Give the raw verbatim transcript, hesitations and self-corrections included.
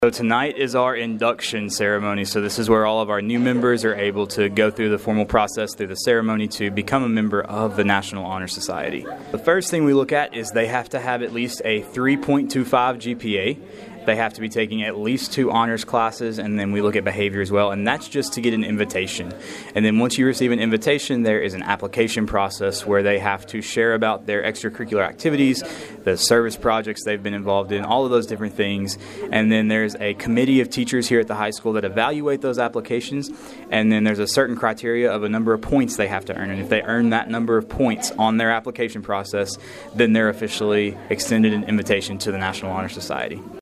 So tonight is our induction ceremony. So this is where all of our new members are able to go through the formal process through the ceremony to become a member of the National Honor Society. The first thing we look at is they have to have at least a three point two five G P A. They have to be taking at least two honors classes, and then we look at behavior as well, and that's just to get an invitation. And then once you receive an invitation, there is an application process where they have to share about their extracurricular activities, the service projects they've been involved in, all of those different things. And then there's a committee of teachers here at the high school that evaluate those applications, and then there's a certain criteria of a number of points they have to earn. And if they earn that number of points on their application process, then they're officially extended an invitation to the National Honor Society.